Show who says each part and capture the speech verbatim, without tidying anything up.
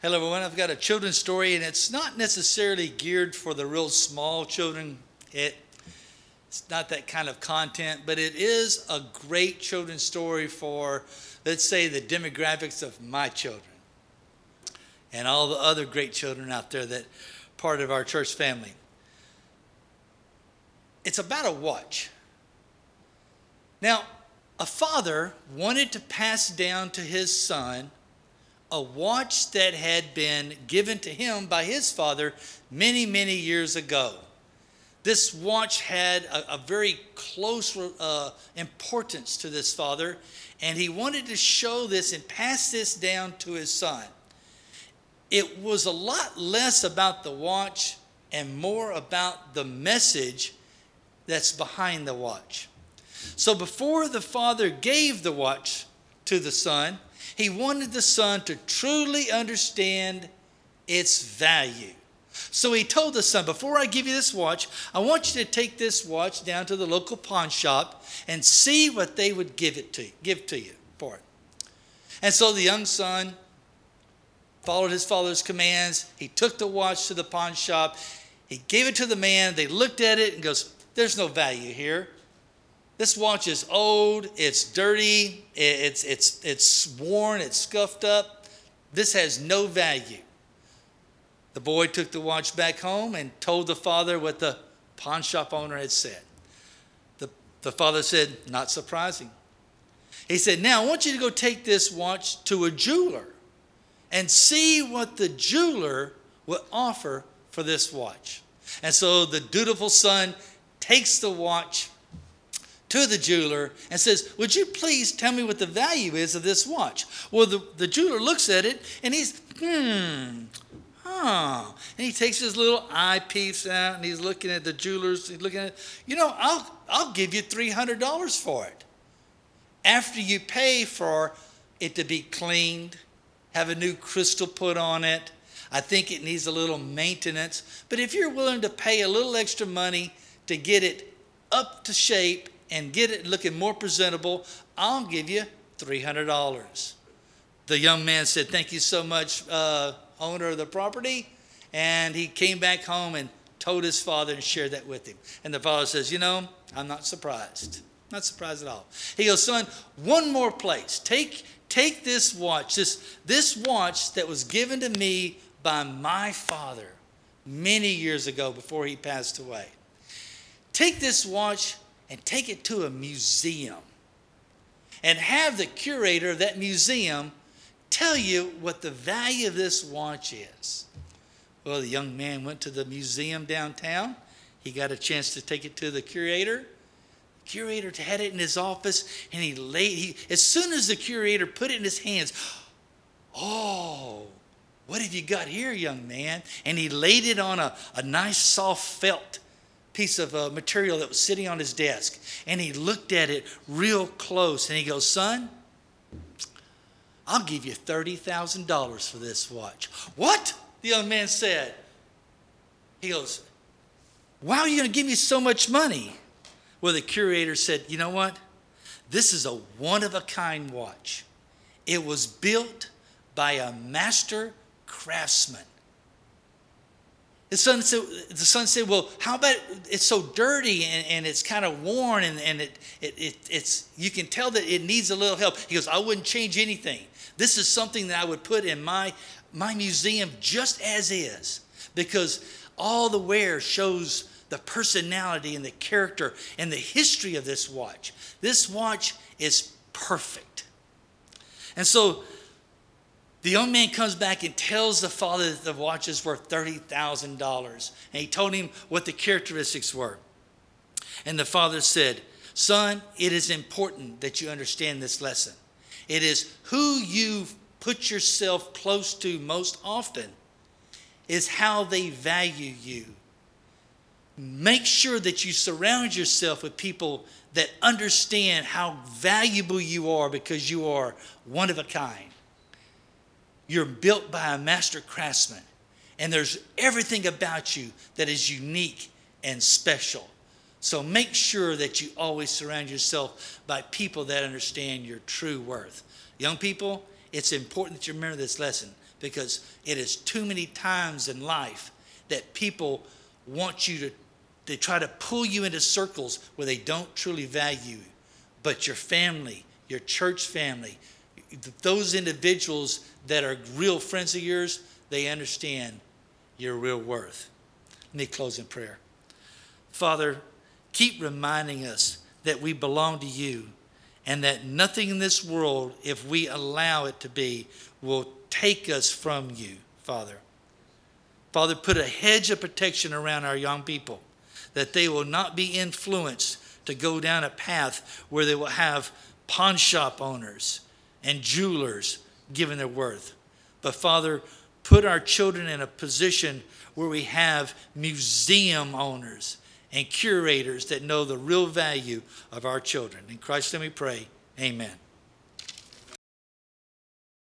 Speaker 1: Hello everyone, I've got a children's story and it's not necessarily geared for the real small children. It, it's not that kind of content, but it is a great children's story for, let's say, the demographics of my children and all the other great children out there that part of our church family. It's about a watch. Now, a father wanted to pass down to his son a watch that had been given to him by his father many, many years ago. This watch had a, a very close uh, importance to this father, and he wanted to show this and pass this down to his son. It was a lot less about the watch and more about the message that's behind the watch. So before the father gave the watch to the son, he wanted the son to truly understand its value. So he told the son, before I give you this watch, I want you to take this watch down to the local pawn shop and see what they would give it to you, give to you for it. And so the young son followed his father's commands. He took the watch to the pawn shop. He gave it to the man. They looked at it and goes, there's no value here. This watch is old, it's dirty, it's, it's, it's worn, it's scuffed up. This has no value. The boy took the watch back home and told the father what the pawn shop owner had said. The, the father said, not surprising. He said, now I want you to go take this watch to a jeweler and see what the jeweler will offer for this watch. And so the dutiful son takes the watch to the jeweler and says, would you please tell me what the value is of this watch? Well, the, the jeweler looks at it and he's, hmm, huh. And he takes his little eyepiece out and he's looking at the jeweler's, he's looking at it. You know, I'll, I'll give you three hundred dollars for it. After you pay for it to be cleaned, have a new crystal put on it. I think it needs a little maintenance. But if you're willing to pay a little extra money to get it up to shape and get it looking more presentable, I'll give you three hundred dollars. The young man said, thank you so much, uh, owner of the property. And he came back home and told his father and shared that with him. And the father says, you know, I'm not surprised. Not surprised at all. He goes, son, one more place. Take, take this watch, this, this watch that was given to me by my father many years ago before he passed away. Take this watch and take it to a museum and have the curator of that museum tell you what the value of this watch is. Well, the young man went to the museum downtown. He got a chance to take it to the curator. The curator had it in his office, and he laid, he, as soon as the curator put it in his hands, oh, what have you got here, young man? And he laid it on a, a nice soft felt piece of uh, material that was sitting on his desk. And he looked at it real close and he goes, son, I'll give you thirty thousand dollars for this watch. What? The young man said. He goes, why are you going to give me so much money? Well, the curator said, you know what? This is a one-of-a-kind watch. It was built by a master craftsman. The son said, the son said, well, how about it's so dirty and, and it's kind of worn and, and it, it, it, it's you can tell that it needs a little help. He goes, I wouldn't change anything. This is something that I would put in my, my museum just as is, because all the wear shows the personality and the character and the history of this watch. This watch is perfect. And so the young man comes back and tells the father that the watch is worth thirty thousand dollars. And he told him what the characteristics were. And the father said, son, it is important that you understand this lesson. It is who you put yourself close to most often is how they value you. Make sure that you surround yourself with people that understand how valuable you are because you are one of a kind. You're built by a master craftsman, and there's everything about you that is unique and special. So make sure that you always surround yourself by people that understand your true worth. Young people, it's important that you remember this lesson, because it is too many times in life that people want you to, they try to pull you into circles where they don't truly value you. But your family, your church family, those individuals that are real friends of yours, they understand your real worth. Let me close in prayer. Father, keep reminding us that we belong to you, and that nothing in this world, if we allow it to be, will take us from you, Father. Father, put a hedge of protection around our young people, that they will not be influenced to go down a path where they will have pawn shop owners and jewelers giving their worth. But Father, put our children in a position where we have museum owners and curators that know the real value of our children. In Christ's name we pray, amen.